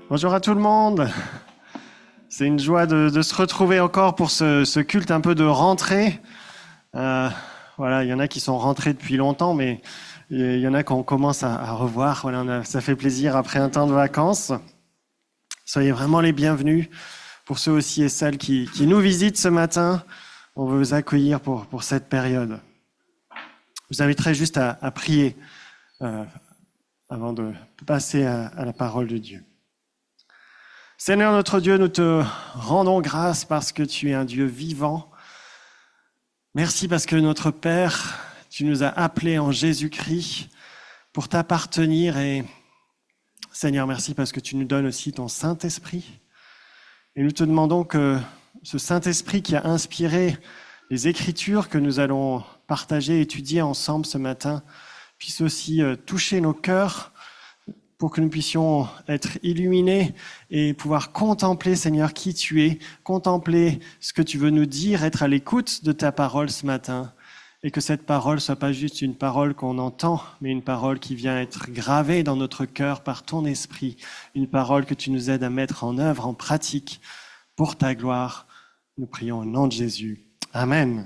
Bonjour à tout le monde. C'est une joie de se retrouver encore pour ce culte un peu de rentrée. Voilà, il y en a qui sont rentrés depuis longtemps, mais il y en a qu'on commence à revoir. Voilà, ça fait plaisir après un temps de vacances. Soyez vraiment les bienvenus. Pour ceux aussi et celles qui nous visitent ce matin, on veut vous accueillir pour cette période. Je vous inviterai juste à prier avant de passer à la parole de Dieu. Seigneur notre Dieu, nous te rendons grâce parce que tu es un Dieu vivant. Merci parce que notre Père, tu nous as appelés en Jésus-Christ pour t'appartenir. Et Seigneur, merci parce que tu nous donnes aussi ton Saint-Esprit. Et nous te demandons que ce Saint-Esprit qui a inspiré les Écritures que nous allons partager, étudier ensemble ce matin, puisse aussi toucher nos cœurs pour que nous puissions être illuminés et pouvoir contempler, Seigneur, qui tu es, contempler ce que tu veux nous dire, être à l'écoute de ta parole ce matin, et que cette parole soit pas juste une parole qu'on entend, mais une parole qui vient être gravée dans notre cœur par ton esprit, une parole que tu nous aides à mettre en œuvre, en pratique, pour ta gloire. Nous prions au nom de Jésus. Amen.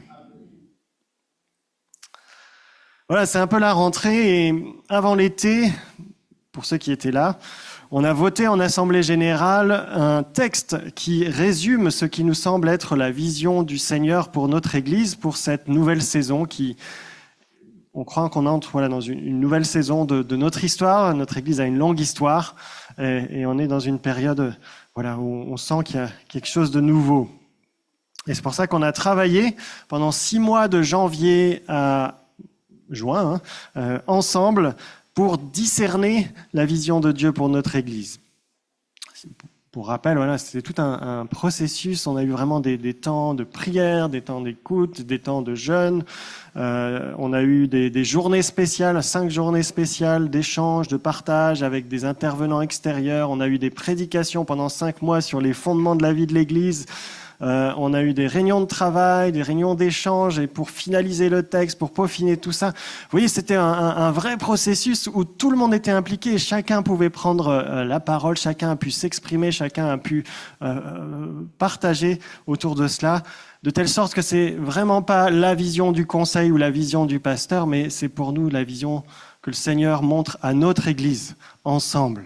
Voilà, c'est un peu la rentrée, et avant l'été, pour ceux qui étaient là, on a voté en Assemblée générale un texte qui résume ce qui nous semble être la vision du Seigneur pour notre Église, pour cette nouvelle saison on croit qu'on entre dans une nouvelle saison de notre histoire. Notre Église a une longue histoire et on est dans une période où on sent qu'il y a quelque chose de nouveau. Et c'est pour ça qu'on a travaillé pendant 6 mois de janvier à juin, ensemble, pour discerner la vision de Dieu pour notre Église. Pour rappel, c'était tout un processus. On a eu vraiment des temps de prière, des temps d'écoute, des temps de jeûne. On a eu des journées spéciales, 5 journées spéciales d'échange, de partage avec des intervenants extérieurs. On a eu des prédications pendant 5 mois sur les fondements de la vie de l'Église. On a eu des réunions de travail, des réunions d'échange, et pour finaliser le texte, pour peaufiner tout ça. Vous voyez, c'était un vrai processus où tout le monde était impliqué, chacun pouvait prendre la parole, chacun a pu s'exprimer, chacun a pu partager autour de cela, de telle sorte que c'est vraiment pas la vision du conseil ou la vision du pasteur, mais c'est pour nous la vision que le Seigneur montre à notre Église, ensemble.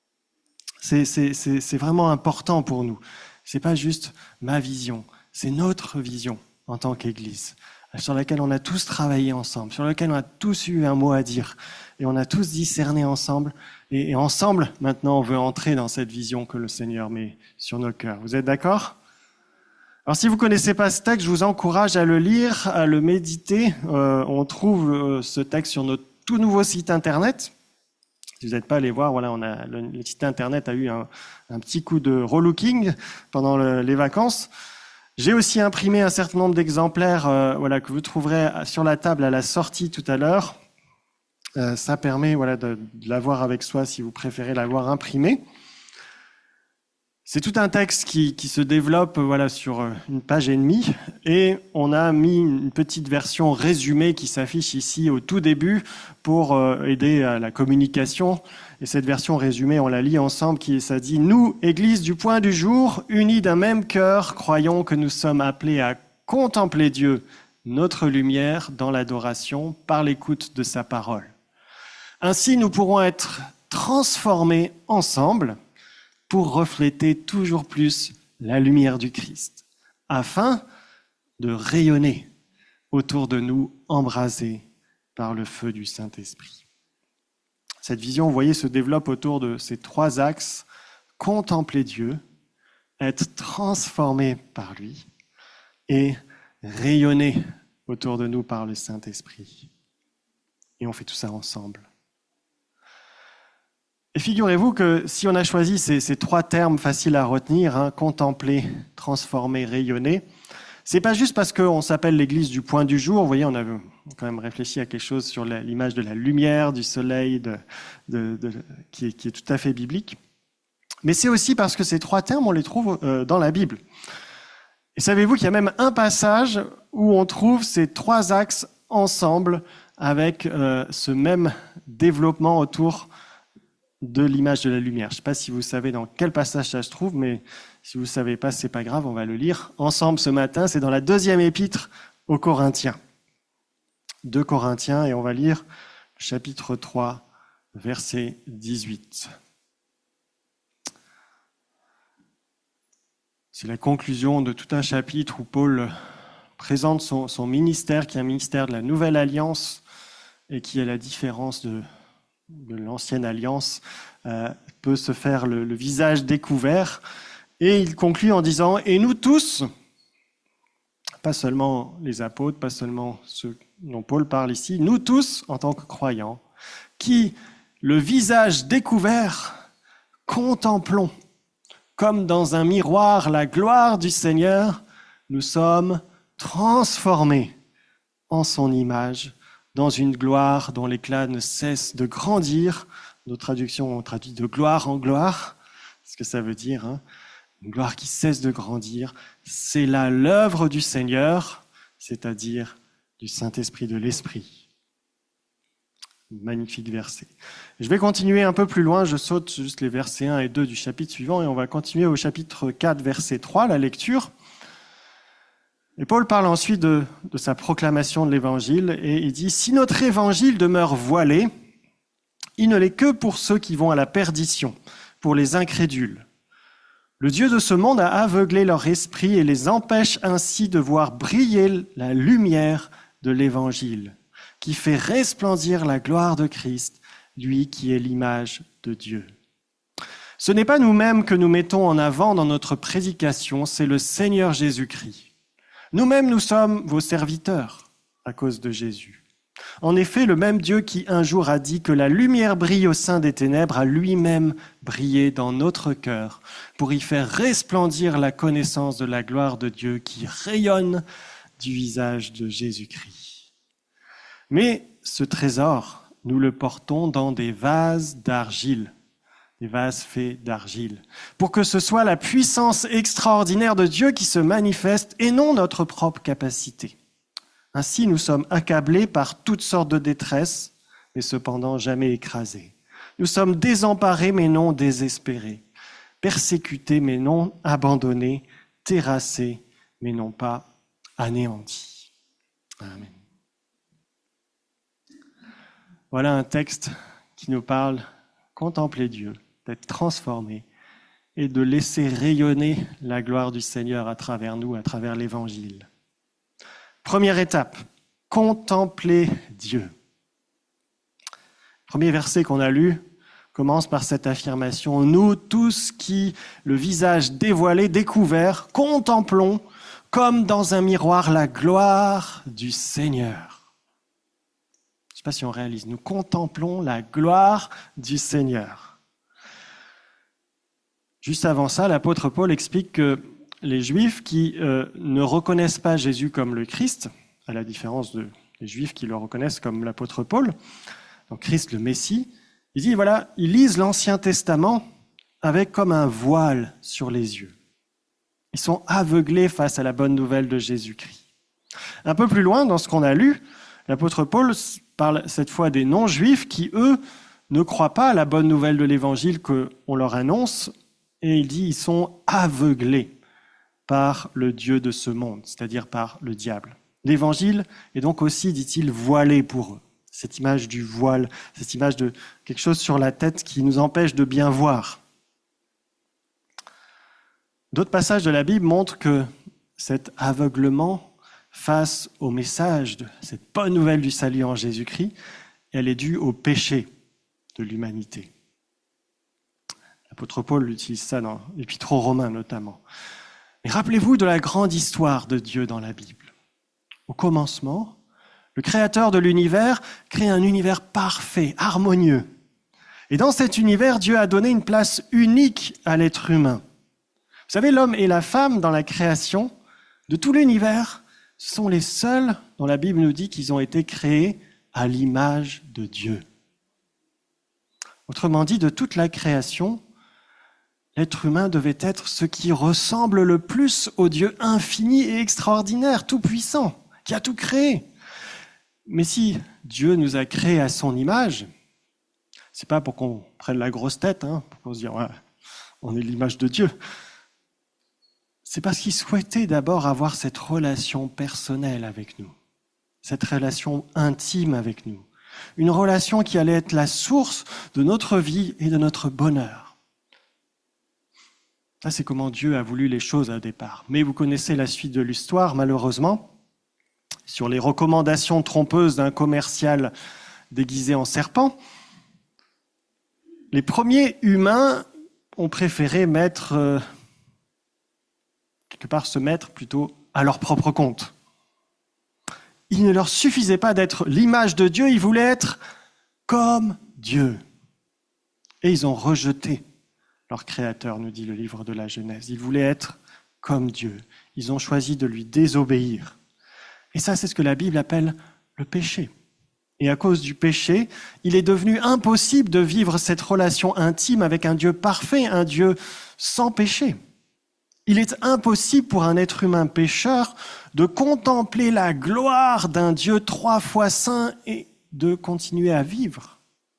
C'est vraiment important pour nous. C'est pas juste ma vision, c'est notre vision en tant qu'Église, sur laquelle on a tous travaillé ensemble, sur laquelle on a tous eu un mot à dire, et on a tous discerné ensemble, et ensemble, maintenant, on veut entrer dans cette vision que le Seigneur met sur nos cœurs. Vous êtes d'accord ? Alors, si vous connaissez pas ce texte, je vous encourage à le lire, à le méditer. On trouve ce texte sur notre tout nouveau site internet. Si vous n'êtes pas allé voir, le site internet a eu un petit coup de relooking pendant les vacances. J'ai aussi imprimé un certain nombre d'exemplaires que vous trouverez sur la table à la sortie tout à l'heure. Ça permet de l'avoir avec soi si vous préférez l'avoir imprimé. C'est tout un texte qui se développe sur 1 page et demie, et on a mis une petite version résumée qui s'affiche ici au tout début pour aider à la communication. Et cette version résumée, on la lit ensemble, ça dit « Nous, Église du point du jour, unis d'un même cœur, croyons que nous sommes appelés à contempler Dieu, notre lumière, dans l'adoration, par l'écoute de sa parole. Ainsi, nous pourrons être transformés ensemble pour refléter toujours plus la lumière du Christ, afin de rayonner autour de nous, embrasés par le feu du Saint-Esprit. » Cette vision, vous voyez, se développe autour de ces 3 axes: contempler Dieu, être transformé par lui, et rayonner autour de nous par le Saint-Esprit. Et on fait tout ça ensemble. Et figurez-vous que si on a choisi ces 3 termes faciles à retenir, contempler, transformer, rayonner, c'est pas juste parce qu'on s'appelle l'Église du point du jour. Vous voyez, on a quand même réfléchi à quelque chose sur l'image de la lumière, du soleil, qui est tout à fait biblique. Mais c'est aussi parce que ces 3 termes, on les trouve dans la Bible. Et savez-vous qu'il y a même un passage où on trouve ces 3 axes ensemble avec ce même développement autour de l'image de la lumière. Je ne sais pas si vous savez dans quel passage ça se trouve, mais si vous ne savez pas, ce n'est pas grave, on va le lire ensemble ce matin. C'est dans la 2e épître aux Corinthiens. 2 Corinthiens, et on va lire chapitre 3, verset 18. C'est la conclusion de tout un chapitre où Paul présente son ministère, qui est un ministère de la Nouvelle Alliance, et qui, à la différence de l'Ancienne Alliance, peut se faire le visage découvert. Et il conclut en disant « Et nous tous », pas seulement les apôtres, pas seulement ceux dont Paul parle ici, nous tous, en tant que croyants, qui, le visage découvert, contemplons, comme dans un miroir, la gloire du Seigneur, nous sommes transformés en son image, dans une gloire dont l'éclat ne cesse de grandir. Nos traductions ont traduit de gloire en gloire, c'est ce que ça veut dire, hein. Une gloire qui cesse de grandir. C'est là l'œuvre du Seigneur, c'est-à-dire du Saint-Esprit, de l'Esprit. Magnifique verset. Je vais continuer un peu plus loin, je saute juste les versets 1 et 2 du chapitre suivant et on va continuer au chapitre 4, verset 3, la lecture. Et Paul parle ensuite de sa proclamation de l'Évangile et il dit « Si notre Évangile demeure voilé, il ne l'est que pour ceux qui vont à la perdition, pour les incrédules. Le Dieu de ce monde a aveuglé leur esprit et les empêche ainsi de voir briller la lumière de l'Évangile, qui fait resplendir la gloire de Christ, lui qui est l'image de Dieu. Ce n'est pas nous-mêmes que nous mettons en avant dans notre prédication, c'est le Seigneur Jésus-Christ. Nous-mêmes, nous sommes vos serviteurs à cause de Jésus. En effet, le même Dieu qui un jour a dit que la lumière brille au sein des ténèbres a lui-même brillé dans notre cœur pour y faire resplendir la connaissance de la gloire de Dieu qui rayonne du visage de Jésus-Christ. Mais ce trésor, nous le portons dans des vases d'argile, des vases faits d'argile, pour que ce soit la puissance extraordinaire de Dieu qui se manifeste et non notre propre capacité. Ainsi, nous sommes accablés par toutes sortes de détresse, mais cependant jamais écrasés. Nous sommes désemparés, mais non désespérés, persécutés, mais non abandonnés, terrassés, mais non pas anéantis. Amen. Voilà un texte qui nous parle de contempler Dieu, d'être transformé et de laisser rayonner la gloire du Seigneur à travers nous, à travers l'Évangile. Première étape, contempler Dieu. Premier verset qu'on a lu commence par cette affirmation. Nous tous qui, le visage dévoilé, découvert, contemplons comme dans un miroir la gloire du Seigneur. Je ne sais pas si on réalise, nous contemplons la gloire du Seigneur. Juste avant ça, l'apôtre Paul explique que les Juifs qui ne reconnaissent pas Jésus comme le Christ, à la différence des Juifs qui le reconnaissent comme l'apôtre Paul, donc Christ le Messie, il dit, voilà, ils lisent l'Ancien Testament avec comme un voile sur les yeux. Ils sont aveuglés face à la bonne nouvelle de Jésus-Christ. Un peu plus loin, dans ce qu'on a lu, l'apôtre Paul parle cette fois des non-Juifs qui, eux, ne croient pas à la bonne nouvelle de l'Évangile qu'on leur annonce, et il dit, ils sont aveuglés par le Dieu de ce monde, c'est-à-dire par le diable. L'Évangile est donc aussi, dit-il, voilé pour eux. Cette image du voile, cette image de quelque chose sur la tête qui nous empêche de bien voir. D'autres passages de la Bible montrent que cet aveuglement face au message de cette bonne nouvelle du salut en Jésus-Christ, elle est due au péché de l'humanité. L'apôtre Paul utilise ça dans l'Épître aux Romains notamment. Mais rappelez-vous de la grande histoire de Dieu dans la Bible. Au commencement, le Créateur de l'univers crée un univers parfait, harmonieux. Et dans cet univers, Dieu a donné une place unique à l'être humain. Vous savez, l'homme et la femme dans la création de tout l'univers, ce sont les seuls dont la Bible nous dit qu'ils ont été créés à l'image de Dieu. Autrement dit, de toute la création, l'être humain devait être ce qui ressemble le plus au Dieu infini et extraordinaire, tout-puissant, qui a tout créé. Mais si Dieu nous a créés à son image, C'est pas pour qu'on prenne la grosse tête, pour qu'on se dise ouais, on est l'image de Dieu. C'est parce qu'il souhaitait d'abord avoir cette relation personnelle avec nous, cette relation intime avec nous, une relation qui allait être la source de notre vie et de notre bonheur. Ça, c'est comment Dieu a voulu les choses au départ. Mais vous connaissez la suite de l'histoire, malheureusement, sur les recommandations trompeuses d'un commercial déguisé en serpent. Les premiers humains ont préféré se mettre plutôt à leur propre compte. Il ne leur suffisait pas d'être l'image de Dieu, ils voulaient être comme Dieu. Et ils ont rejeté leur Créateur, nous dit le livre de la Genèse. Ils voulaient être comme Dieu. Ils ont choisi de lui désobéir. Et ça, c'est ce que la Bible appelle le péché. Et à cause du péché, il est devenu impossible de vivre cette relation intime avec un Dieu parfait, un Dieu sans péché. Il est impossible pour un être humain pécheur de contempler la gloire d'un Dieu 3 fois saint et de continuer à vivre.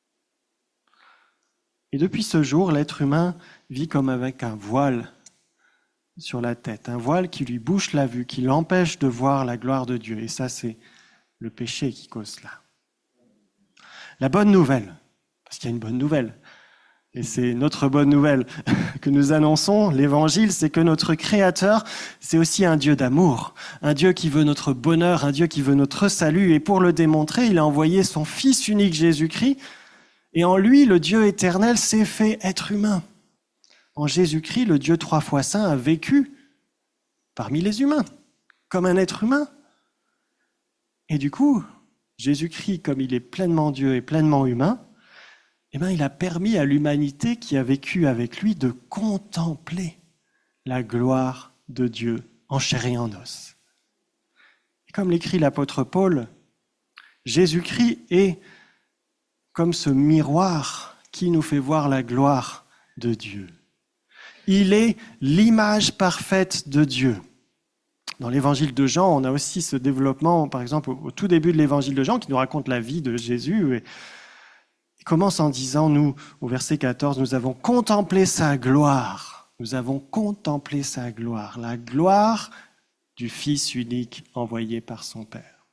Et depuis ce jour, l'être humain vit comme avec un voile sur la tête, un voile qui lui bouche la vue, qui l'empêche de voir la gloire de Dieu. Et ça, c'est le péché qui cause cela. La bonne nouvelle, parce qu'il y a une bonne nouvelle, et c'est notre bonne nouvelle que nous annonçons, l'Évangile, c'est que notre Créateur, c'est aussi un Dieu d'amour, un Dieu qui veut notre bonheur, un Dieu qui veut notre salut. Et pour le démontrer, il a envoyé son Fils unique Jésus-Christ, et en lui, le Dieu éternel s'est fait être humain. En Jésus-Christ, le Dieu 3 fois saint a vécu parmi les humains, comme un être humain. Et du coup, Jésus-Christ, comme il est pleinement Dieu et pleinement humain, il a permis à l'humanité qui a vécu avec lui de contempler la gloire de Dieu en chair et en os. Et comme l'écrit l'apôtre Paul, Jésus-Christ est comme ce miroir qui nous fait voir la gloire de Dieu. Il est l'image parfaite de Dieu. Dans l'évangile de Jean, on a aussi ce développement, par exemple, au tout début de l'évangile de Jean, qui nous raconte la vie de Jésus. Il commence en disant, nous, au verset 14, nous avons contemplé sa gloire. Nous avons contemplé sa gloire, la gloire du Fils unique envoyé par son Père.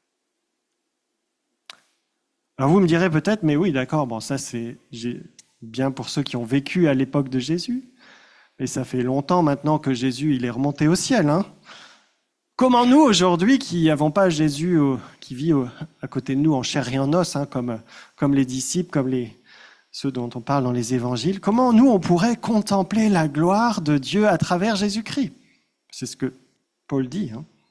Alors vous me direz peut-être, mais oui, d'accord, bon, ça c'est bien pour ceux qui ont vécu à l'époque de Jésus, mais ça fait longtemps maintenant que Jésus il est remonté au ciel. Comment nous, aujourd'hui, qui n'avons pas Jésus qui vit à côté de nous en chair et en os, comme les disciples, comme ceux dont on parle dans les évangiles, comment nous, on pourrait contempler la gloire de Dieu à travers Jésus-Christ? C'est ce que Paul dit.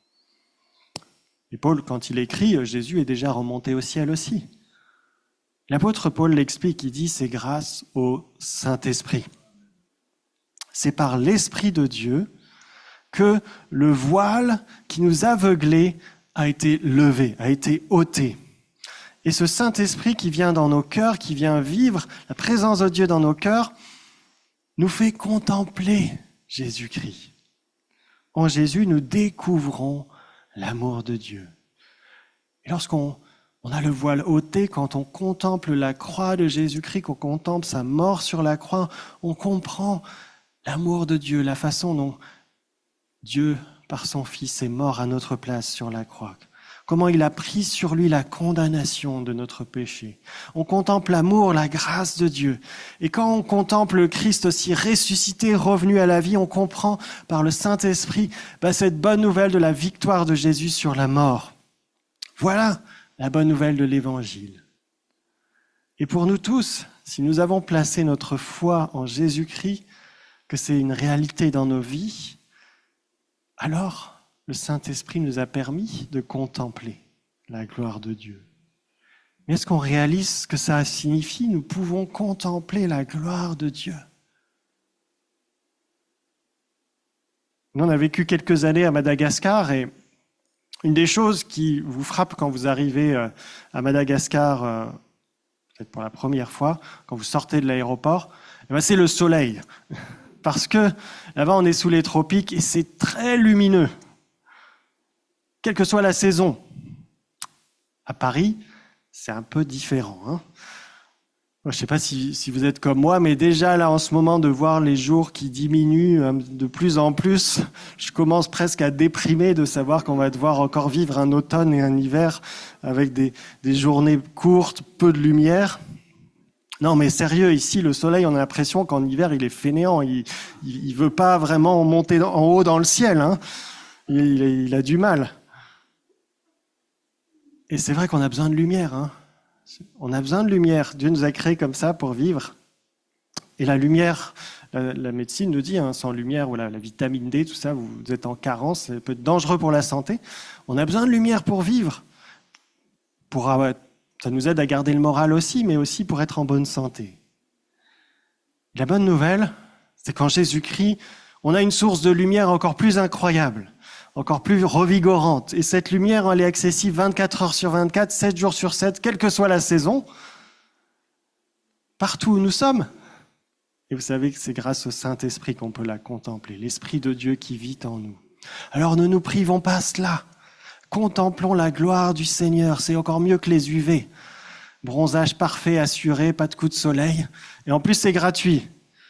Et Paul, quand il écrit, Jésus est déjà remonté au ciel aussi. L'apôtre Paul l'explique, il dit, c'est grâce au Saint-Esprit. C'est par l'Esprit de Dieu que le voile qui nous aveuglait a été levé, a été ôté. Et ce Saint-Esprit qui vient dans nos cœurs, qui vient vivre la présence de Dieu dans nos cœurs, nous fait contempler Jésus-Christ. En Jésus, nous découvrons l'amour de Dieu. Et lorsqu'on a le voile ôté, quand on contemple la croix de Jésus-Christ, qu'on contemple sa mort sur la croix, on comprend l'amour de Dieu, la façon dont Dieu, par son Fils, est mort à notre place sur la croix. Comment il a pris sur lui la condamnation de notre péché. On contemple l'amour, la grâce de Dieu. Et quand on contemple le Christ aussi ressuscité, revenu à la vie, on comprend par le Saint-Esprit cette bonne nouvelle de la victoire de Jésus sur la mort. Voilà la bonne nouvelle de l'Évangile. Et pour nous tous, si nous avons placé notre foi en Jésus-Christ, que c'est une réalité dans nos vies, alors le Saint-Esprit nous a permis de contempler la gloire de Dieu. Mais est-ce qu'on réalise ce que ça signifie? Nous pouvons contempler la gloire de Dieu. Nous, on a vécu quelques années à Madagascar et une des choses qui vous frappe quand vous arrivez à Madagascar, peut-être pour la première fois, quand vous sortez de l'aéroport, c'est le soleil. Parce que là-bas, on est sous les tropiques et c'est très lumineux, quelle que soit la saison. À Paris, c'est un peu différent. Je ne sais pas si vous êtes comme moi, mais déjà là en ce moment de voir les jours qui diminuent de plus en plus, je commence presque à déprimer de savoir qu'on va devoir encore vivre un automne et un hiver avec des journées courtes, peu de lumière. Non mais sérieux, ici le soleil, on a l'impression qu'en hiver il est fainéant, il veut pas vraiment monter en haut dans le ciel, hein. Il a du mal. Et c'est vrai qu'on a besoin de lumière, hein. On a besoin de lumière. Dieu nous a créés comme ça pour vivre. Et la lumière, la médecine nous dit, hein, sans lumière, ou la vitamine D, tout ça, vous êtes en carence, ça peut être dangereux pour la santé. On a besoin de lumière pour vivre. Ça nous aide à garder le moral aussi, mais aussi pour être en bonne santé. La bonne nouvelle, c'est qu'en Jésus-Christ, on a une source de lumière encore plus incroyable, encore plus revigorante. Et cette lumière, elle est accessible 24 heures sur 24, 7 jours sur 7, quelle que soit la saison, partout où nous sommes. Et vous savez que c'est grâce au Saint-Esprit qu'on peut la contempler, l'Esprit de Dieu qui vit en nous. Alors ne nous privons pas cela. Contemplons la gloire du Seigneur, c'est encore mieux que les UV. Bronzage parfait, assuré, pas de coup de soleil. Et en plus, c'est gratuit.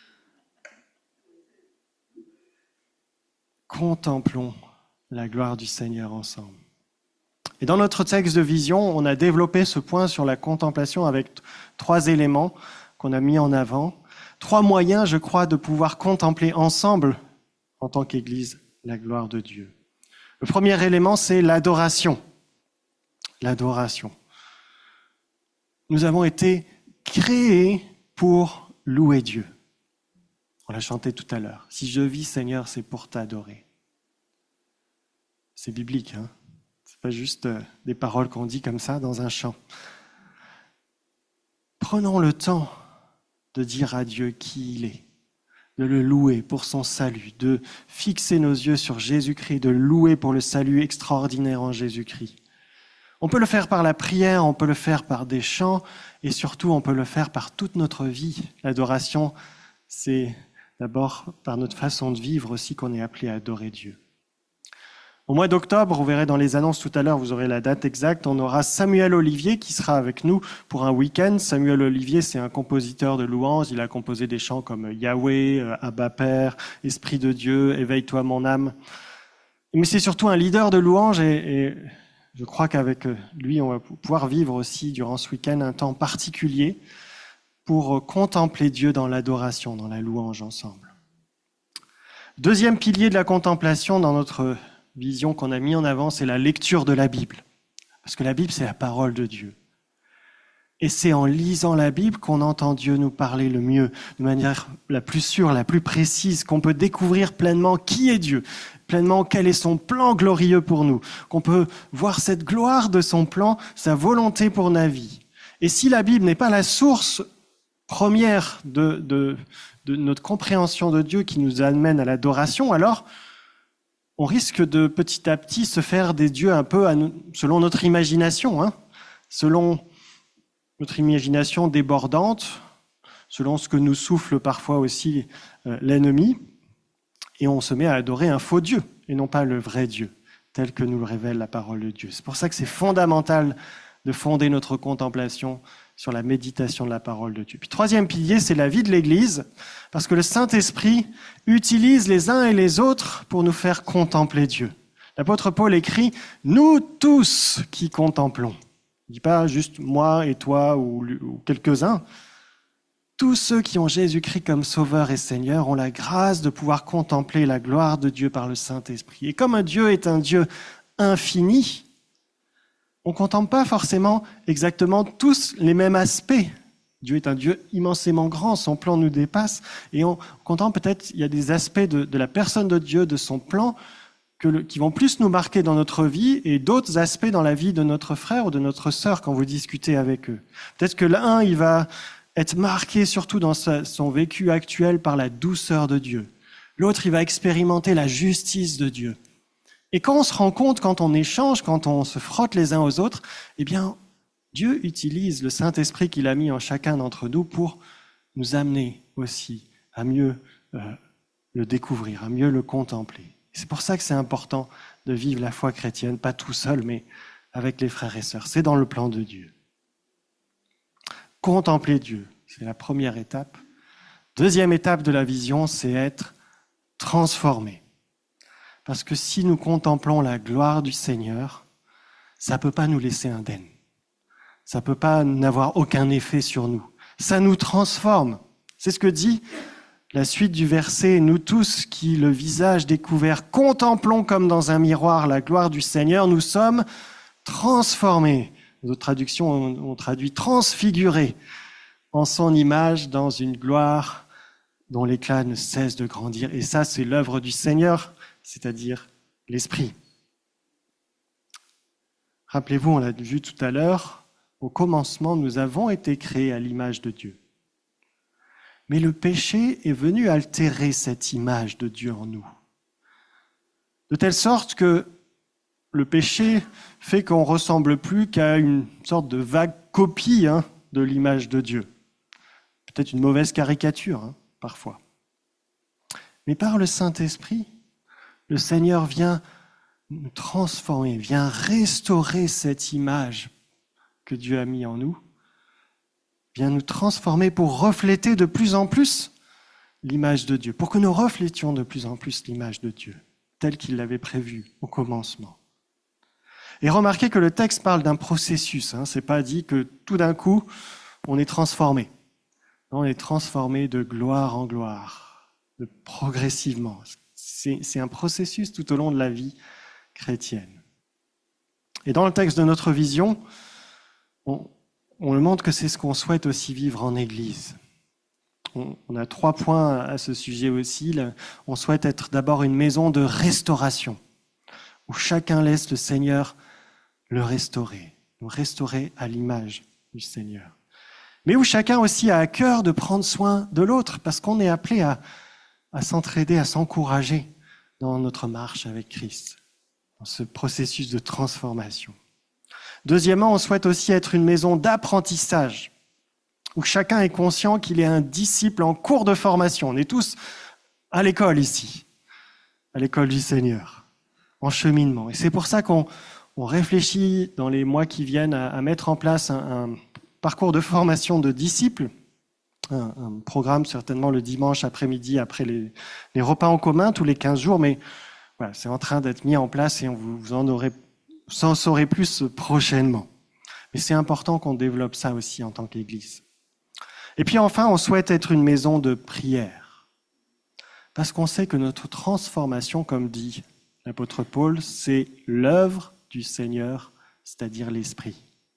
Contemplons la gloire du Seigneur ensemble. Et dans notre texte de vision, on a développé ce point sur la contemplation avec 3 éléments qu'on a mis en avant. 3 moyens, je crois, de pouvoir contempler ensemble, en tant qu'Église, la gloire de Dieu. Le premier élément, c'est l'adoration. L'adoration. Nous avons été créés pour louer Dieu. On l'a chanté tout à l'heure. Si je vis, Seigneur, c'est pour t'adorer. C'est biblique, hein ? C'est pas juste des paroles qu'on dit comme ça dans un chant. Prenons le temps de dire à Dieu qui il est, de le louer pour son salut, de fixer nos yeux sur Jésus-Christ, de le louer pour le salut extraordinaire en Jésus-Christ. On peut le faire par la prière, on peut le faire par des chants, et surtout on peut le faire par toute notre vie. L'adoration, c'est d'abord par notre façon de vivre aussi qu'on est appelé à adorer Dieu. Au mois d'octobre, vous verrez dans les annonces tout à l'heure, vous aurez la date exacte, on aura Samuel Olivier qui sera avec nous pour un week-end. Samuel Olivier, c'est un compositeur de louanges, il a composé des chants comme Yahweh, Abba Père, Esprit de Dieu, Éveille-toi mon âme. Mais c'est surtout un leader de louanges et je crois qu'avec lui, on va pouvoir vivre aussi durant ce week-end un temps particulier pour contempler Dieu dans l'adoration, dans la louange ensemble. Deuxième pilier de la contemplation dans notre vision qu'on a mis en avant, c'est la lecture de la Bible. Parce que la Bible, c'est la parole de Dieu. Et c'est en lisant la Bible qu'on entend Dieu nous parler le mieux, de manière la plus sûre, la plus précise, qu'on peut découvrir pleinement qui est Dieu, pleinement quel est son plan glorieux pour nous, qu'on peut voir cette gloire de son plan, sa volonté pour notre vie. Et si la Bible n'est pas la source première de notre compréhension de Dieu qui nous amène à l'adoration, alors on risque de petit à petit se faire des dieux un peu selon notre imagination, hein, selon notre imagination débordante, selon ce que nous souffle parfois aussi l'ennemi, et on se met à adorer un faux Dieu, et non pas le vrai Dieu, tel que nous le révèle la parole de Dieu. C'est pour ça que c'est fondamental de fonder notre contemplation sur la méditation de la parole de Dieu. Puis troisième pilier, c'est la vie de l'Église, parce que le Saint-Esprit utilise les uns et les autres pour nous faire contempler Dieu. L'apôtre Paul écrit « Nous tous qui contemplons ». Il ne dit pas juste moi et toi ou quelques-uns. Tous ceux qui ont Jésus-Christ comme Sauveur et Seigneur ont la grâce de pouvoir contempler la gloire de Dieu par le Saint-Esprit. Et comme un Dieu est un Dieu infini, on ne contemple pas forcément exactement tous les mêmes aspects. Dieu est un Dieu immensément grand, son plan nous dépasse, et on contemple peut-être, il y a des aspects de la personne de Dieu, de son plan, qui vont plus nous marquer dans notre vie, et d'autres aspects dans la vie de notre frère ou de notre sœur quand vous discutez avec eux. Peut-être que l'un, il va être marqué surtout dans son vécu actuel par la douceur de Dieu. L'autre, il va expérimenter la justice de Dieu. Et quand on se rend compte, quand on échange, quand on se frotte les uns aux autres, eh bien, Dieu utilise le Saint-Esprit qu'il a mis en chacun d'entre nous pour nous amener aussi à mieux le découvrir, à mieux le contempler. C'est pour ça que c'est important de vivre la foi chrétienne, pas tout seul, mais avec les frères et sœurs. C'est dans le plan de Dieu. Contempler Dieu, C'est la première étape. Deuxième étape de la vision, c'est être transformé. Parce que si nous contemplons la gloire du Seigneur, ça ne peut pas nous laisser indemnes. Ça ne peut pas n'avoir aucun effet sur nous. Ça nous transforme. C'est ce que dit la suite du verset. Nous tous qui, le visage découvert, contemplons comme dans un miroir la gloire du Seigneur, nous sommes transformés. D'autres traductions ont traduit transfigurés en son image dans une gloire dont l'éclat ne cesse de grandir. Et ça, c'est l'œuvre du Seigneur, c'est-à-dire l'Esprit. Rappelez-vous, on l'a vu tout à l'heure, au commencement, nous avons été créés à l'image de Dieu. Mais le péché est venu altérer cette image de Dieu en nous. De telle sorte que le péché fait qu'on ne ressemble plus qu'à une sorte de vague copie de l'image de Dieu. Peut-être une mauvaise caricature, parfois. Mais par le Saint-Esprit, le Seigneur vient nous transformer, vient restaurer cette image que Dieu a mis en nous, vient nous transformer pour refléter de plus en plus l'image de Dieu, pour que nous reflétions de plus en plus l'image de Dieu, telle qu'il l'avait prévue au commencement. Et remarquez que le texte parle d'un processus, c'est pas dit que tout d'un coup, on est transformé. Non, on est transformé de gloire en gloire, progressivement. C'est un processus tout au long de la vie chrétienne. Et dans le texte de notre vision, on le montre que c'est ce qu'on souhaite aussi vivre en Église. On a 3 points à ce sujet aussi. On souhaite être d'abord une maison de restauration, où chacun laisse le Seigneur le restaurer, nous restaurer à l'image du Seigneur. Mais où chacun aussi a à cœur de prendre soin de l'autre, parce qu'on est appelé à s'entraider, à s'encourager dans notre marche avec Christ, dans ce processus de transformation. Deuxièmement, on souhaite aussi être une maison d'apprentissage, où chacun est conscient qu'il est un disciple en cours de formation. On est tous à l'école ici, à l'école du Seigneur, en cheminement. Et c'est pour ça qu'on réfléchit dans les mois qui viennent à mettre en place un parcours de formation de disciples, un programme certainement le dimanche après-midi, après les repas en commun, tous les 15 jours, mais voilà, c'est en train d'être mis en place et vous en saurez plus prochainement. Mais c'est important qu'on développe ça aussi en tant qu'Église. Et puis enfin, on souhaite être une maison de prière, parce qu'on sait que notre transformation, comme dit l'apôtre Paul, c'est l'œuvre du Seigneur, c'est-à-dire l'Esprit.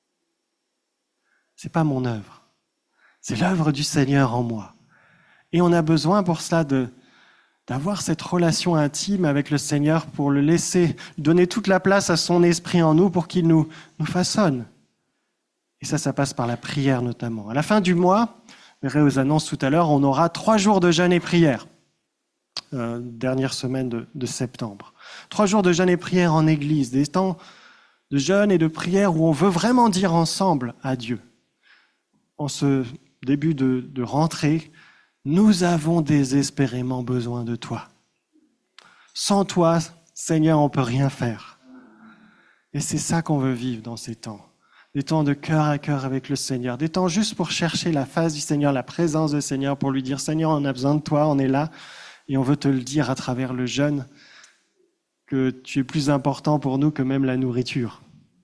C'est pas mon œuvre, c'est l'œuvre du Seigneur en moi. Et on a besoin pour cela d'avoir cette relation intime avec le Seigneur pour le laisser, donner toute la place à son Esprit en nous pour qu'il nous façonne. Et ça passe par la prière notamment. À la fin du mois, vous verrez aux annonces tout à l'heure, on aura 3 jours de jeûne et prière, dernière semaine de septembre. 3 jours de jeûne et prière en Église, des temps de jeûne et de prière où on veut vraiment dire ensemble à Dieu. En ce début de rentrée, nous avons désespérément besoin de toi. Sans toi, Seigneur, on ne peut rien faire. Et c'est ça qu'on veut vivre dans ces temps. Des temps de cœur à cœur avec le Seigneur. Des temps juste pour chercher la face du Seigneur, la présence du Seigneur, pour lui dire, Seigneur, on a besoin de toi, on est là. Et on veut te le dire à travers le jeûne, que tu es plus important pour nous que même la nourriture.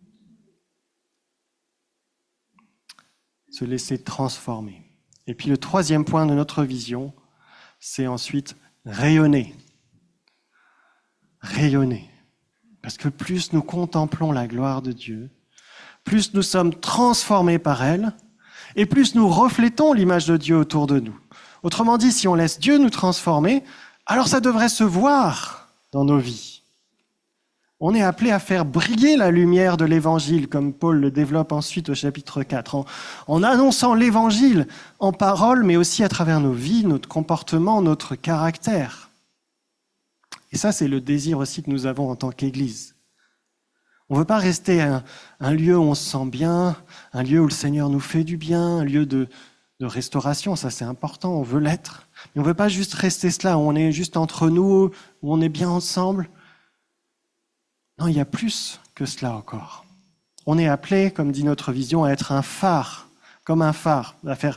Se laisser transformer. Et puis le 3e point de notre vision, c'est ensuite rayonner. Rayonner. Parce que plus nous contemplons la gloire de Dieu, plus nous sommes transformés par elle, et plus nous reflétons l'image de Dieu autour de nous. Autrement dit, si on laisse Dieu nous transformer, alors ça devrait se voir dans nos vies. On est appelé à faire briller la lumière de l'Évangile, comme Paul le développe ensuite au chapitre 4, en annonçant l'Évangile en parole, mais aussi à travers nos vies, notre comportement, notre caractère. Et ça, c'est le désir aussi que nous avons en tant qu'Église. On ne veut pas rester un lieu où on se sent bien, un lieu où le Seigneur nous fait du bien, un lieu de restauration, ça c'est important, on veut l'être. Mais on ne veut pas juste rester cela, où on est juste entre nous, où on est bien ensemble. Non, il y a plus que cela encore. On est appelé, comme dit notre vision, à être un phare, comme un phare, à faire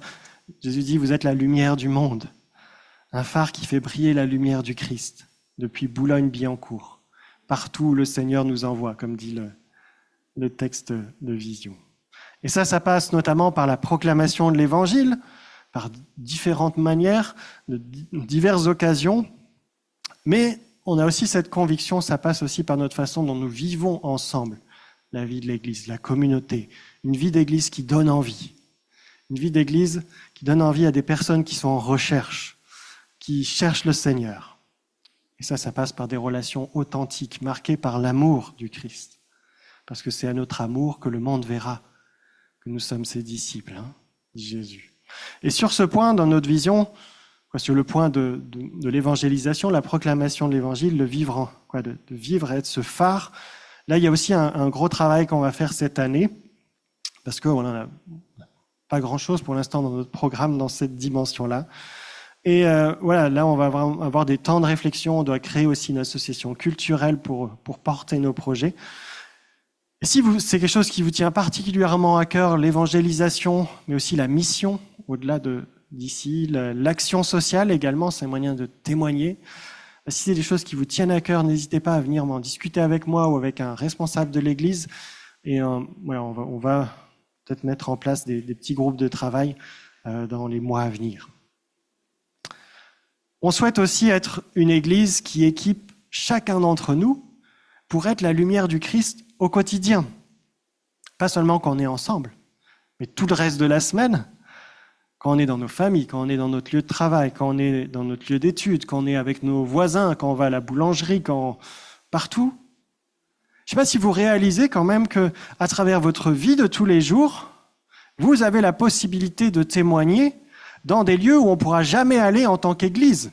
Jésus dit, vous êtes la lumière du monde, un phare qui fait briller la lumière du Christ depuis Boulogne-Billancourt, partout où le Seigneur nous envoie, comme dit le texte de Vision. Et ça passe notamment par la proclamation de l'Évangile, par différentes manières, de diverses occasions, mais on a aussi cette conviction, ça passe aussi par notre façon dont nous vivons ensemble la vie de l'Église, la communauté, une vie d'Église qui donne envie, une vie d'Église qui donne envie à des personnes qui sont en recherche, qui cherchent le Seigneur. Et ça passe par des relations authentiques, marquées par l'amour du Christ, parce que c'est à notre amour que le monde verra que nous sommes ses disciples, dit Jésus. Et sur ce point, dans notre vision, sur le point de l'évangélisation, la proclamation de l'évangile, de vivre et être ce phare, là, il y a aussi un gros travail qu'on va faire cette année, parce qu'on n'en a pas grand-chose pour l'instant dans notre programme dans cette dimension-là. Et là, on va avoir des temps de réflexion, on doit créer aussi une association culturelle pour porter nos projets. Et si c'est quelque chose qui vous tient particulièrement à cœur, l'évangélisation, mais aussi la mission, au-delà d'ici, l'action sociale également, c'est un moyen de témoigner. Si c'est des choses qui vous tiennent à cœur, n'hésitez pas à venir m'en discuter avec moi ou avec un responsable de l'Église. Et on va peut-être mettre en place des petits groupes de travail dans les mois à venir. On souhaite aussi être une Église qui équipe chacun d'entre nous pour être la lumière du Christ au quotidien. Pas seulement quand on est ensemble, mais tout le reste de la semaine, quand on est dans nos familles, quand on est dans notre lieu de travail, quand on est dans notre lieu d'études, quand on est avec nos voisins, quand on va à la boulangerie, partout. Je ne sais pas si vous réalisez quand même que, à travers votre vie de tous les jours, vous avez la possibilité de témoigner dans des lieux où on ne pourra jamais aller en tant qu'Église.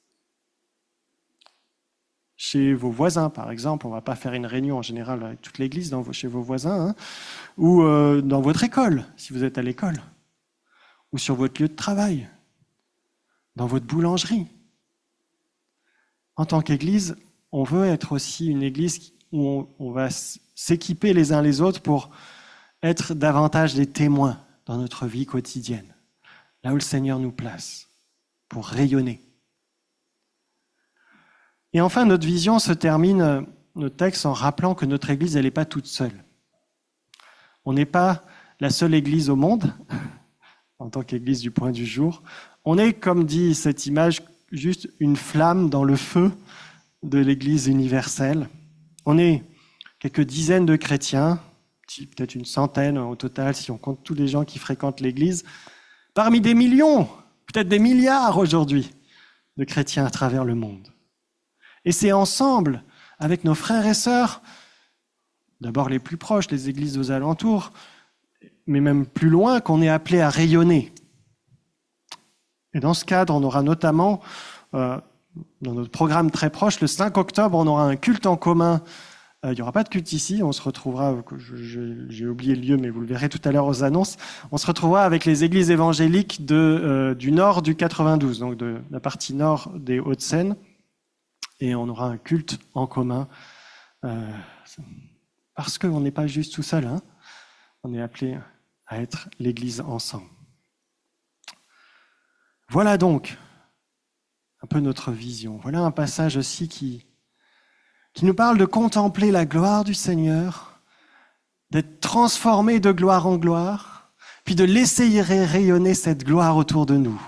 Chez vos voisins, par exemple, on ne va pas faire une réunion en général avec toute l'Église chez vos voisins, ou dans votre école, si vous êtes à l'école, ou sur votre lieu de travail, dans votre boulangerie. En tant qu'Église, on veut être aussi une Église où on va s'équiper les uns les autres pour être davantage des témoins dans notre vie quotidienne, là où le Seigneur nous place, pour rayonner. Et enfin, notre vision se termine, notre texte, en rappelant que notre Église, elle n'est pas toute seule. On n'est pas la seule Église au monde, en tant qu'Église du point du jour. On est, comme dit cette image, juste une flamme dans le feu de l'Église universelle. On est quelques dizaines de chrétiens, peut-être une centaine au total, si on compte tous les gens qui fréquentent l'Église, parmi des millions, peut-être des milliards aujourd'hui, de chrétiens à travers le monde. Et c'est ensemble, avec nos frères et sœurs, d'abord les plus proches, les églises aux alentours, mais même plus loin, qu'on est appelé à rayonner. Et dans ce cadre, on aura notamment, dans notre programme très proche, le 5 octobre, on aura un culte en commun. Il n'y aura pas de culte ici, on se retrouvera, j'ai oublié le lieu, mais vous le verrez tout à l'heure aux annonces, on se retrouvera avec les églises évangéliques du nord du 92, donc de la partie nord des Hauts-de-Seine. Et on aura un culte en commun, parce qu'on n'est pas juste tout seul, on est appelé à être l'Église ensemble. Voilà donc un peu notre vision. Voilà un passage aussi qui nous parle de contempler la gloire du Seigneur, d'être transformé de gloire en gloire, puis de laisser rayonner cette gloire autour de nous.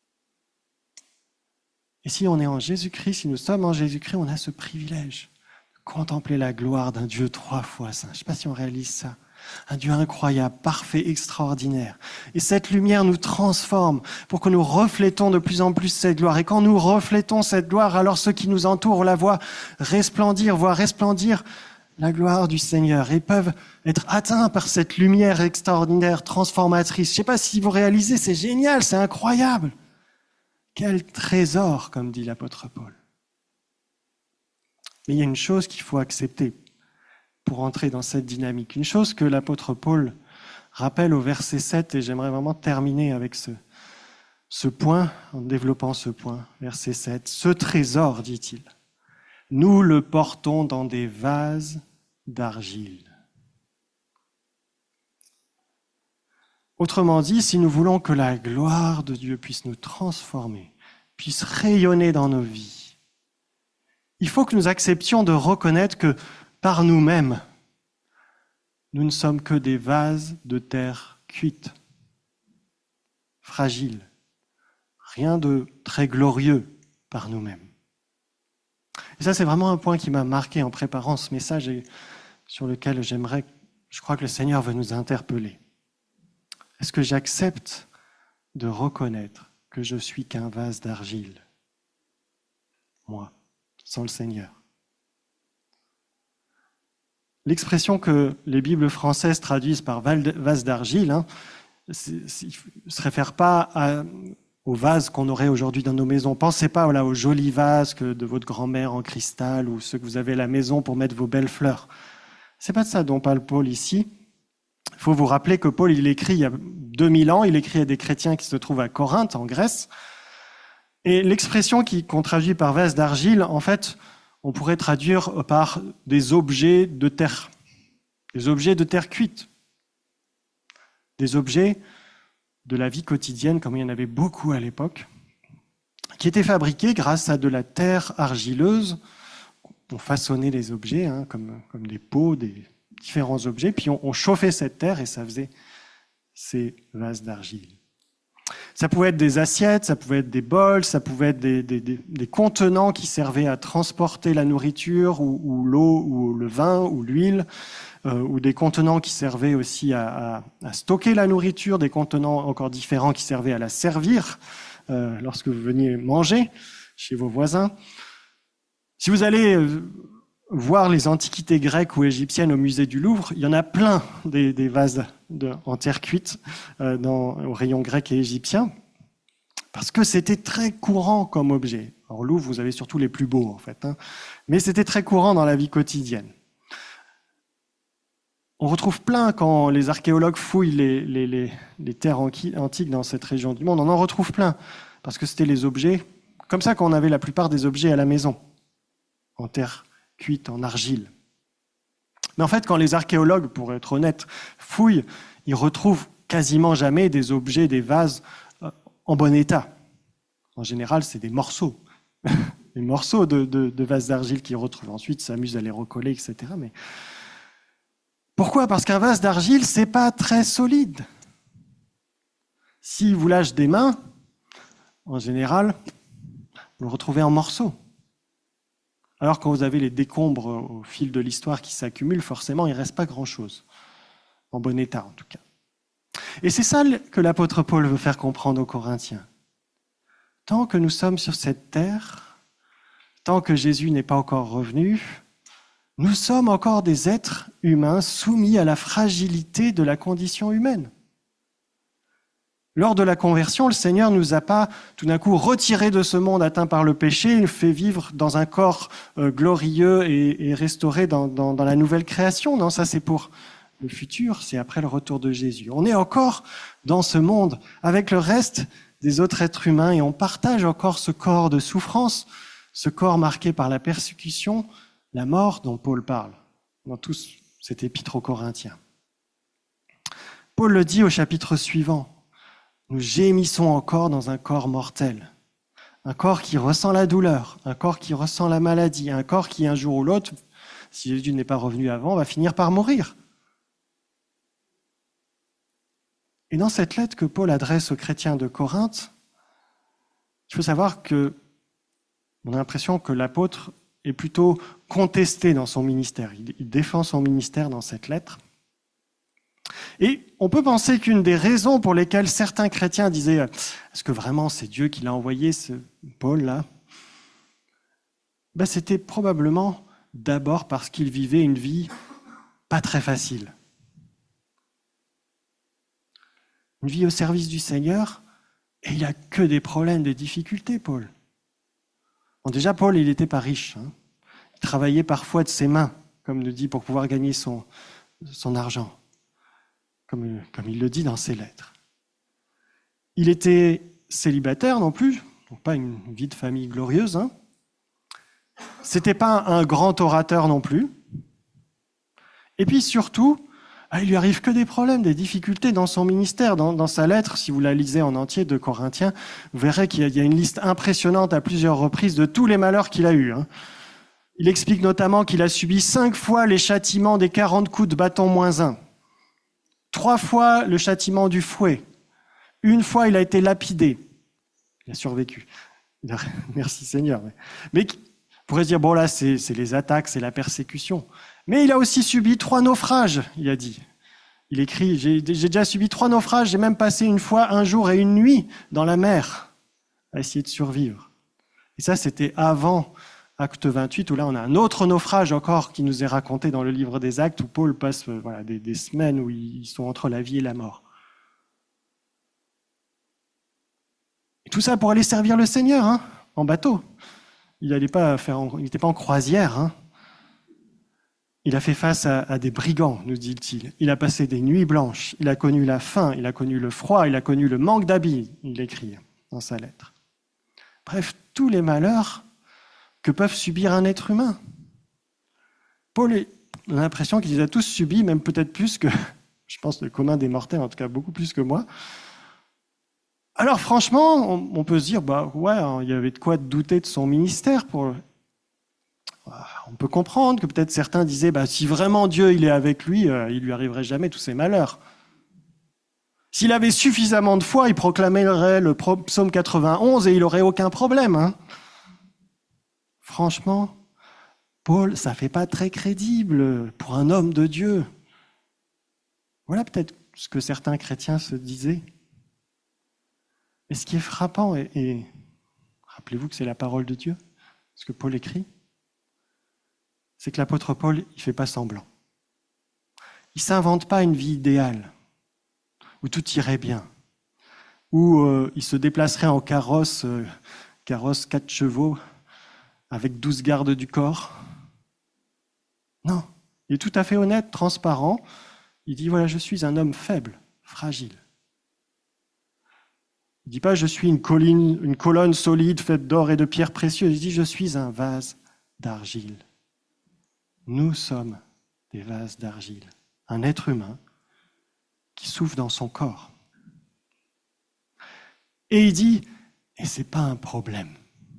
Et si on est en Jésus-Christ, si nous sommes en Jésus-Christ, on a ce privilège de contempler la gloire d'un Dieu 3 fois saint. Je ne sais pas si on réalise ça. Un Dieu incroyable, parfait, extraordinaire. Et cette lumière nous transforme pour que nous reflétons de plus en plus cette gloire. Et quand nous reflétons cette gloire, alors ceux qui nous entourent la voient resplendir la gloire du Seigneur et peuvent être atteints par cette lumière extraordinaire, transformatrice. Je ne sais pas si vous réalisez, c'est génial, c'est incroyable. Quel trésor, comme dit l'apôtre Paul. Mais il y a une chose qu'il faut accepter pour entrer dans cette dynamique. Une chose que l'apôtre Paul rappelle au verset 7, et j'aimerais vraiment terminer avec ce point, en développant ce point, verset 7. Ce trésor, dit-il, nous le portons dans des vases d'argile. Autrement dit, si nous voulons que la gloire de Dieu puisse nous transformer, puisse rayonner dans nos vies, il faut que nous acceptions de reconnaître que par nous-mêmes, nous ne sommes que des vases de terre cuite, fragiles, rien de très glorieux par nous-mêmes. Et ça, c'est vraiment un point qui m'a marqué en préparant ce message et sur lequel je crois que le Seigneur veut nous interpeller. Est-ce que j'accepte de reconnaître que je suis qu'un vase d'argile, moi, sans le Seigneur? L'expression que les Bibles françaises traduisent par vase d'argile, ne se réfère pas au vase qu'on aurait aujourd'hui dans nos maisons. Pensez pas aux jolis vases de votre grand-mère en cristal ou ceux que vous avez à la maison pour mettre vos belles fleurs. C'est pas de ça dont parle Paul ici. Il faut vous rappeler que Paul, il écrit il y a 2000 ans, il écrit à des chrétiens qui se trouvent à Corinthe, en Grèce. Et l'expression qu'on traduit par vase d'argile, en fait, on pourrait traduire par des objets de terre cuite, des objets de la vie quotidienne, comme il y en avait beaucoup à l'époque, qui étaient fabriqués grâce à de la terre argileuse. On façonnait les objets comme des pots, des différents objets, puis on chauffait cette terre et ça faisait ces vases d'argile. Ça pouvait être des assiettes, ça pouvait être des bols, ça pouvait être des contenants qui servaient à transporter la nourriture ou l'eau ou le vin ou l'huile, ou des contenants qui servaient aussi à stocker la nourriture, des contenants encore différents qui servaient à la servir lorsque vous veniez manger chez vos voisins. Si vous allez voir les antiquités grecques ou égyptiennes au musée du Louvre, il y en a plein des vases en terre cuite au rayon grec et égyptien, parce que c'était très courant comme objet. Alors, au Louvre, vous avez surtout les plus beaux, en fait, mais c'était très courant dans la vie quotidienne. On retrouve plein, quand les archéologues fouillent les terres antiques dans cette région du monde, on en retrouve plein, parce que c'était les objets, comme ça qu'on avait la plupart des objets à la maison, en terre cuite, en argile. Mais en fait, quand les archéologues, pour être honnête, fouillent, ils retrouvent quasiment jamais des objets, des vases en bon état. En général, c'est des morceaux. Des morceaux de vases d'argile qu'ils retrouvent. Ensuite, ils s'amusent à les recoller, etc. Mais pourquoi ? Parce qu'un vase d'argile, c'est pas très solide. S'il vous lâche des mains, en général, vous le retrouvez en morceaux. Alors quand vous avez les décombres au fil de l'histoire qui s'accumulent, forcément, il ne reste pas grand-chose. En bon état, en tout cas. Et c'est ça que l'apôtre Paul veut faire comprendre aux Corinthiens. Tant que nous sommes sur cette terre, tant que Jésus n'est pas encore revenu, nous sommes encore des êtres humains soumis à la fragilité de la condition humaine. Lors de la conversion, le Seigneur ne nous a pas tout d'un coup retirés de ce monde atteint par le péché, il nous fait vivre dans un corps glorieux et restauré dans la nouvelle création. Non, ça c'est pour le futur, c'est après le retour de Jésus. On est encore dans ce monde avec le reste des autres êtres humains et on partage encore ce corps de souffrance, ce corps marqué par la persécution, la mort dont Paul parle dans tout cet épître aux Corinthiens. Paul le dit au chapitre suivant. Nous gémissons encore dans un corps mortel, un corps qui ressent la douleur, un corps qui ressent la maladie, un corps qui un jour ou l'autre, si Jésus n'est pas revenu avant, va finir par mourir. Et dans cette lettre que Paul adresse aux chrétiens de Corinthe, il faut savoir que on a l'impression que l'apôtre est plutôt contesté dans son ministère. Il défend son ministère dans cette lettre. Et on peut penser qu'une des raisons pour lesquelles certains chrétiens disaient « Est-ce que vraiment c'est Dieu qui l'a envoyé, ce Paul-là » c'était probablement d'abord parce qu'il vivait une vie pas très facile. Une vie au service du Seigneur, et il n'y a que des problèmes, des difficultés, Paul. Bon, déjà, Paul, il n'était pas riche. Il travaillait parfois de ses mains, comme nous dit, pour pouvoir gagner son argent. Comme il le dit dans ses lettres. Il était célibataire non plus, donc pas une vie de famille glorieuse. C'était pas un grand orateur non plus. Et puis surtout, il lui arrive que des problèmes, des difficultés dans son ministère. Dans sa lettre, si vous la lisez en entier de Corinthiens, vous verrez qu'il y a une liste impressionnante à plusieurs reprises de tous les malheurs qu'il a eus. Il explique notamment qu'il a subi 5 fois les châtiments des 40 coups de bâton moins 1. 3 fois le châtiment du fouet. 1 fois, il a été lapidé. Il a survécu. Merci Seigneur. Mais on pourrait se dire, bon là, c'est les attaques, c'est la persécution. Mais il a aussi subi 3 naufrages, il a dit. Il écrit, j'ai déjà subi 3 naufrages, j'ai même passé 1 fois 1 jour et 1 nuit dans la mer à essayer de survivre. Et ça, c'était avant Acte 28, où là, on a un autre naufrage encore qui nous est raconté dans le livre des Actes, où Paul passe des semaines où ils sont entre la vie et la mort. Et tout ça pour aller servir le Seigneur, en bateau. Il n'était pas en croisière. Il a fait face à des brigands, nous dit-il. Il a passé des nuits blanches. Il a connu la faim, il a connu le froid, il a connu le manque d'habits, il écrit dans sa lettre. Bref, tous les malheurs que peuvent subir un être humain. Paul on a l'impression qu'il les a tous subis, même peut-être plus que, je pense, le commun des mortels, en tout cas beaucoup plus que moi. Alors franchement, on peut se dire, il y avait de quoi douter de son ministère. On peut comprendre que peut-être certains disaient, si vraiment Dieu il est avec lui, il lui arriverait jamais tous ces malheurs. S'il avait suffisamment de foi, il proclamerait le psaume 91 et il n'aurait aucun problème. Franchement, Paul, ça fait pas très crédible pour un homme de Dieu. Voilà peut-être ce que certains chrétiens se disaient. Et ce qui est frappant, et rappelez-vous que c'est la parole de Dieu, ce que Paul écrit, c'est que l'apôtre Paul, il ne fait pas semblant. Il ne s'invente pas une vie idéale, où tout irait bien, où il se déplacerait en carrosse 4 chevaux, avec 12 gardes du corps. Non, il est tout à fait honnête, transparent. Il dit, je suis un homme faible, fragile. Il ne dit pas, je suis une colonne solide faite d'or et de pierres précieuses. Il dit, je suis un vase d'argile. Nous sommes des vases d'argile. Un être humain qui souffre dans son corps. Et il dit, et ce n'est pas un problème.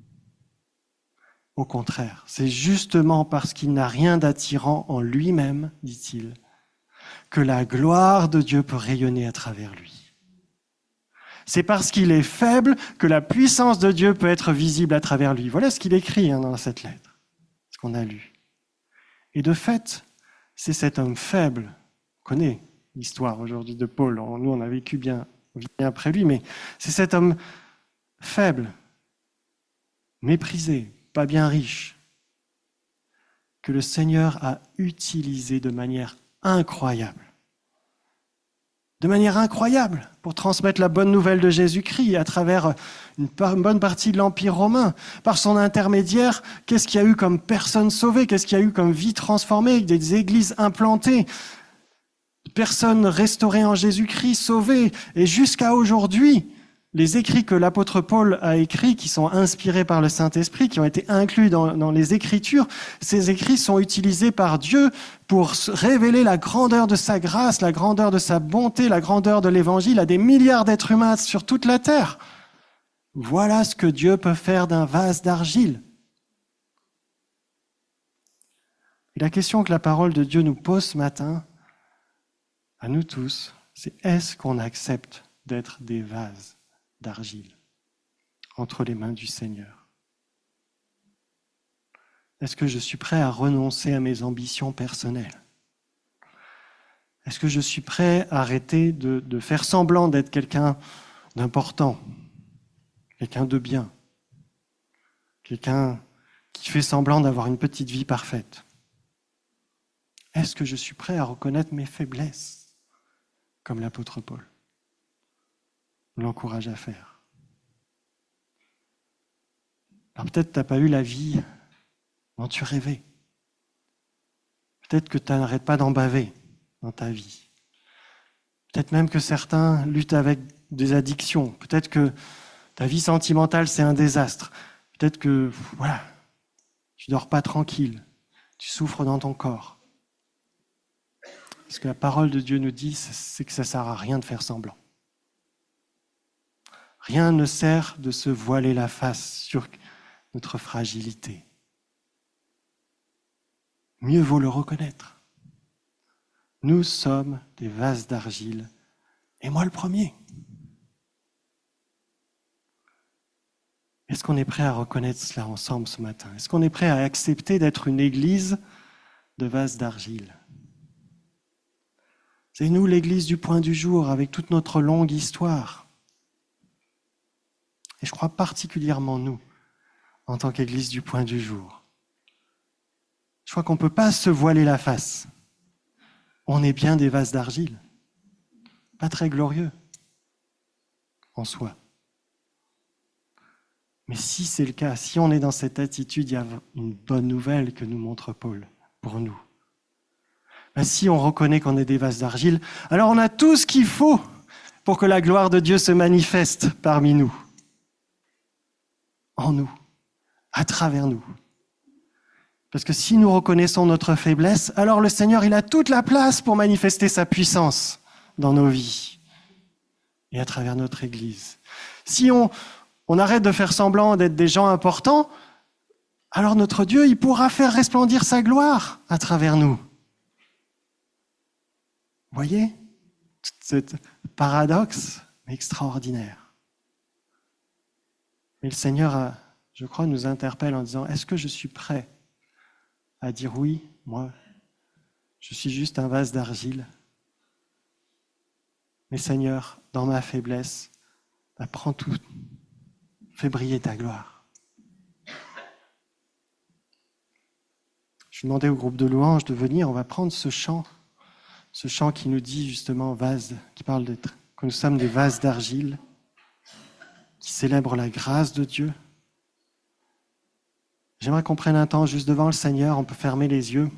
Au contraire, c'est justement parce qu'il n'a rien d'attirant en lui-même, dit-il, que la gloire de Dieu peut rayonner à travers lui. C'est parce qu'il est faible que la puissance de Dieu peut être visible à travers lui. Voilà ce qu'il écrit dans cette lettre, ce qu'on a lu. Et de fait, c'est cet homme faible, on connaît l'histoire aujourd'hui de Paul, nous on a vécu bien après lui, mais c'est cet homme faible, méprisé, pas bien riche, que le Seigneur a utilisé de manière incroyable. De manière incroyable, pour transmettre la bonne nouvelle de Jésus-Christ à travers une bonne partie de l'Empire romain. Par son intermédiaire, qu'est-ce qu'il y a eu comme personnes sauvées? Qu'est-ce qu'il y a eu comme vie transformée? Des églises implantées, personnes restaurées en Jésus-Christ, sauvées. Et jusqu'à aujourd'hui, les écrits que l'apôtre Paul a écrits, qui sont inspirés par le Saint-Esprit, qui ont été inclus dans les Écritures, ces écrits sont utilisés par Dieu pour révéler la grandeur de sa grâce, la grandeur de sa bonté, la grandeur de l'Évangile à des milliards d'êtres humains sur toute la terre. Voilà ce que Dieu peut faire d'un vase d'argile. Et la question que la parole de Dieu nous pose ce matin, à nous tous, c'est est-ce qu'on accepte d'être des vases d'argile entre les mains du Seigneur? Est-ce que je suis prêt à renoncer à mes ambitions personnelles? Est-ce que je suis prêt à arrêter de faire semblant d'être quelqu'un d'important, quelqu'un de bien, quelqu'un qui fait semblant d'avoir une petite vie parfaite? Est-ce que je suis prêt à reconnaître mes faiblesses, comme l'apôtre Paul l'encourage à faire? Alors peut-être tu n'as pas eu la vie dont tu rêvais. Peut-être que tu n'arrêtes pas d'en baver dans ta vie. Peut-être même que certains luttent avec des addictions. Peut-être que ta vie sentimentale, c'est un désastre. Peut-être que, tu dors pas tranquille. Tu souffres dans ton corps. Ce que la parole de Dieu nous dit, c'est que ça ne sert à rien de faire semblant. Rien ne sert de se voiler la face sur notre fragilité. Mieux vaut le reconnaître. Nous sommes des vases d'argile, et moi le premier. Est-ce qu'on est prêt à reconnaître cela ensemble ce matin? Est-ce qu'on est prêt à accepter d'être une église de vases d'argile? C'est nous l'église du Point du Jour, avec toute notre longue histoire. Et je crois particulièrement nous, en tant qu'église du Point du Jour. Je crois qu'on ne peut pas se voiler la face. On est bien des vases d'argile. Pas très glorieux en soi. Mais si c'est le cas, si on est dans cette attitude, il y a une bonne nouvelle que nous montre Paul pour nous. Ben, si on reconnaît qu'on est des vases d'argile, alors on a tout ce qu'il faut pour que la gloire de Dieu se manifeste parmi nous. En nous, à travers nous. Parce que si nous reconnaissons notre faiblesse, alors le Seigneur, il a toute la place pour manifester sa puissance dans nos vies et à travers notre Église. Si on arrête de faire semblant d'être des gens importants, alors notre Dieu, il pourra faire resplendir sa gloire à travers nous. Vous voyez, ce paradoxe extraordinaire. Mais le Seigneur, je crois, nous interpelle en disant, est-ce que je suis prêt à dire oui, moi, je suis juste un vase d'argile. Mais Seigneur, dans ma faiblesse, prends tout, fais briller ta gloire. Je demandais au groupe de louanges de venir, on va prendre ce chant qui nous dit justement vase, qui parle que nous sommes des vases d'argile, qui célèbre la grâce de Dieu. J'aimerais qu'on prenne un temps juste devant le Seigneur, on peut fermer les yeux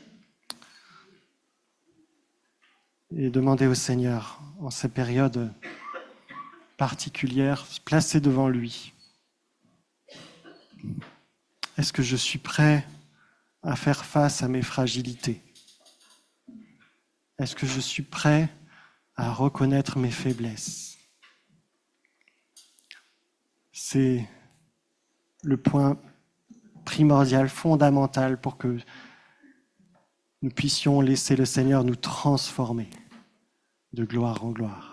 et demander au Seigneur, en ces périodes particulières, se placer devant lui. Est-ce que je suis prêt à faire face à mes fragilités? Est-ce que je suis prêt à reconnaître mes faiblesses? C'est le point primordial, fondamental pour que nous puissions laisser le Seigneur nous transformer de gloire en gloire.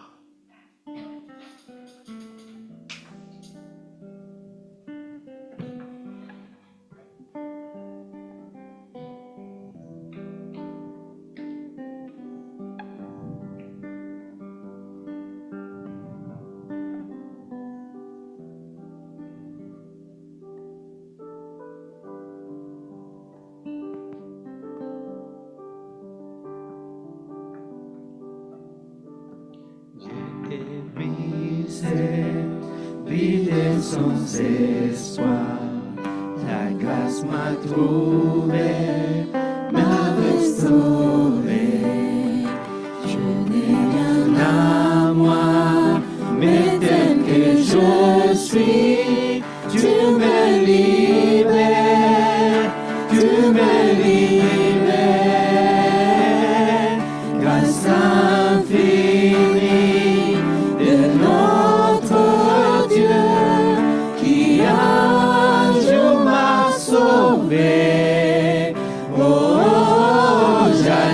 Vide sans espoir, ta grâce m'a trouvé, m'a restauré. Je n'ai rien à moi, mais tel que je suis, tu me libères, tu me libères. Grâce infinie de notre Dieu qui un jour m'a sauvé. Oh,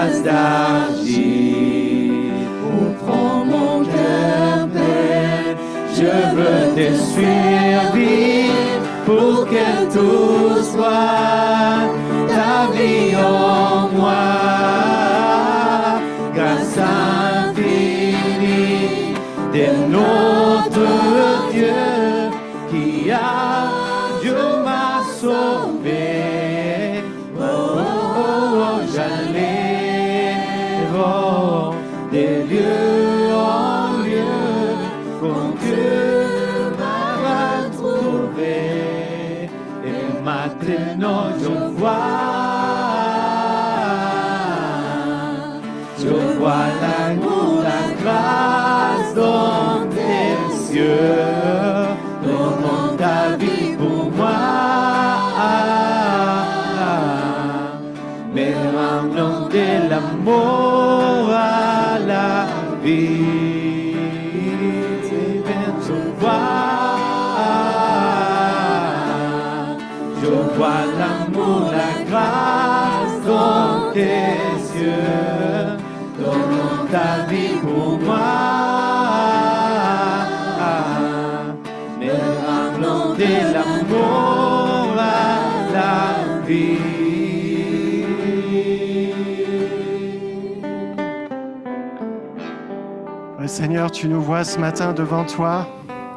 vase d'argile. Prends mon cœur, Père, je veux te servir pour que tout soit ta vie en moi. Grâce infinie de notre Dieu qui a Dieu m'a sauvé. Oh, oh, oh, j'allais des lieux en lieu, quand Dieu m'a trouvé. Et maintenant je vois l'amour, la grâce dans tes yeux, donnant ta vie pour moi. Mais maintenant de l'amour à la vie, je vois l'amour, la grâce dans tes yeux, donnant ta vie pour moi. Mais maintenant de l'amour à la vie. Seigneur, tu nous vois ce matin devant toi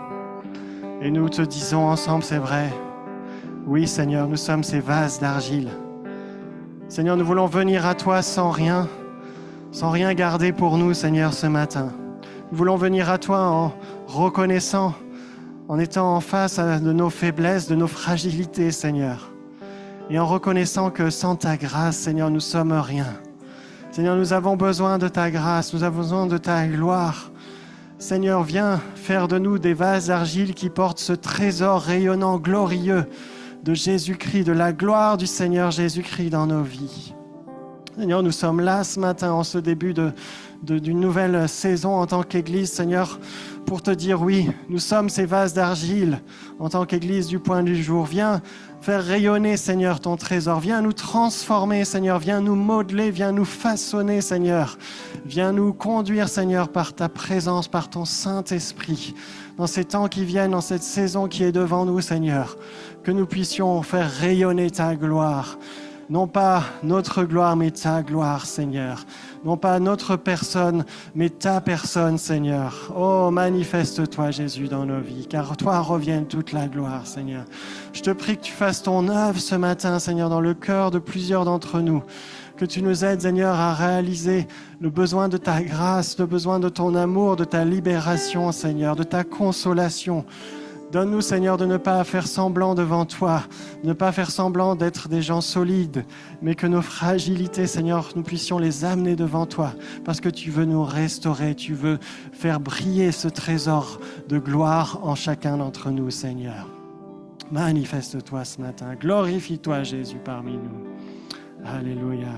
et nous te disons ensemble, c'est vrai. Oui, Seigneur, nous sommes ces vases d'argile. Seigneur, nous voulons venir à toi sans rien garder pour nous, Seigneur, ce matin. Nous voulons venir à toi en reconnaissant, en étant en face de nos faiblesses, de nos fragilités, Seigneur. Et en reconnaissant que sans ta grâce, Seigneur, nous sommes rien. Seigneur, nous avons besoin de ta grâce, nous avons besoin de ta gloire. Seigneur, viens faire de nous des vases d'argile qui portent ce trésor rayonnant, glorieux de Jésus-Christ, de la gloire du Seigneur Jésus-Christ dans nos vies. Seigneur, nous sommes là ce matin, en ce début d'une nouvelle saison en tant qu'Église, Seigneur, pour te dire oui, nous sommes ces vases d'argile en tant qu'Église du Point du Jour. Viens faire rayonner, Seigneur, ton trésor. Viens nous transformer, Seigneur. Viens nous modeler, viens nous façonner, Seigneur. Viens nous conduire, Seigneur, par ta présence, par ton Saint-Esprit. Dans ces temps qui viennent, dans cette saison qui est devant nous, Seigneur, que nous puissions faire rayonner ta gloire. Non pas notre gloire, mais ta gloire, Seigneur. Non pas notre personne, mais ta personne, Seigneur. Oh, manifeste-toi, Jésus, dans nos vies, car toi revienne toute la gloire, Seigneur. Je te prie que tu fasses ton œuvre ce matin, Seigneur, dans le cœur de plusieurs d'entre nous. Que tu nous aides, Seigneur, à réaliser le besoin de ta grâce, le besoin de ton amour, de ta libération, Seigneur, de ta consolation. Donne-nous, Seigneur, de ne pas faire semblant devant toi, de ne pas faire semblant d'être des gens solides, mais que nos fragilités, Seigneur, nous puissions les amener devant toi, parce que tu veux nous restaurer, tu veux faire briller ce trésor de gloire en chacun d'entre nous, Seigneur. Manifeste-toi ce matin, glorifie-toi, Jésus, parmi nous. Alléluia.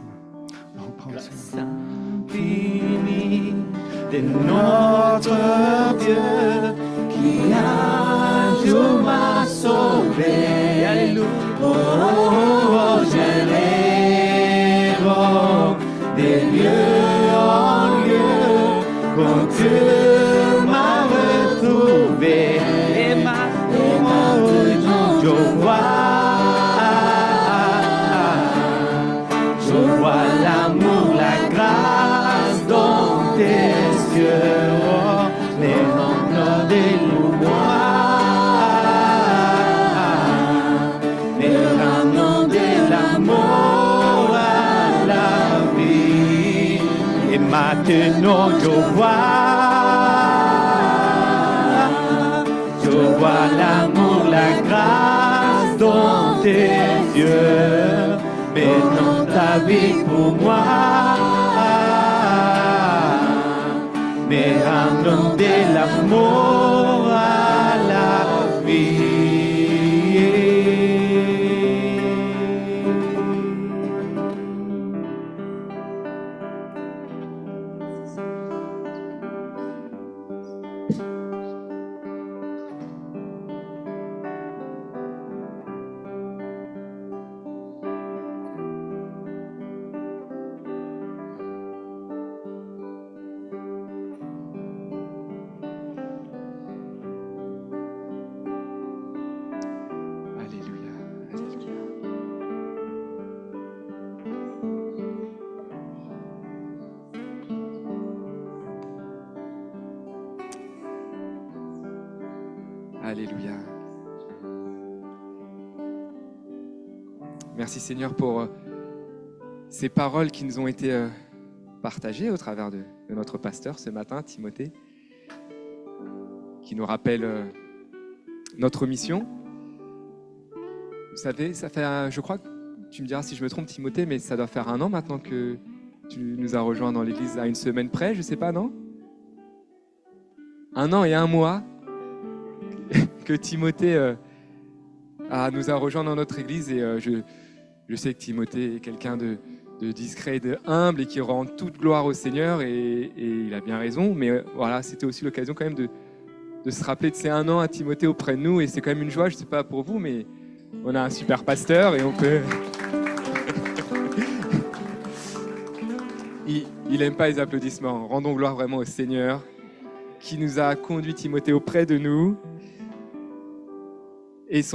Infini de notre Dieu qui un jour m'a sauvé. Alléluia. Oh, oh, oh, j'élève des lieux en lieu quand tu m'as retrouvé. Et maintenant je vois l'amour, la grâce dans tes yeux, oh, mais non de l'oublier, mais ramenant de l'amour à la vie. Et maintenant je vois l'amour, la grâce dans tes yeux. Maintenant ta vie pour moi, mais ramenons de l'amour à la vie. Alléluia. Merci Seigneur pour ces paroles qui nous ont été partagées au travers de notre pasteur ce matin, Timothée, qui nous rappelle notre mission. Vous savez, ça fait, je crois, tu me diras si je me trompe Timothée, mais ça doit faire 1 an maintenant que tu nous as rejoints dans l'église à 1 semaine près, je sais pas, non ? 1 an et 1 mois que Timothée nous a rejoints dans notre église et je sais que Timothée est quelqu'un de discret, de humble et qui rend toute gloire au Seigneur et il a bien raison, mais voilà, c'était aussi l'occasion quand même de se rappeler de ces 1 an à Timothée auprès de nous et c'est quand même une joie, je sais pas pour vous, mais on a un super pasteur et on peut... Il n'aime pas les applaudissements. Rendons gloire vraiment au Seigneur qui nous a conduit Timothée auprès de nous et son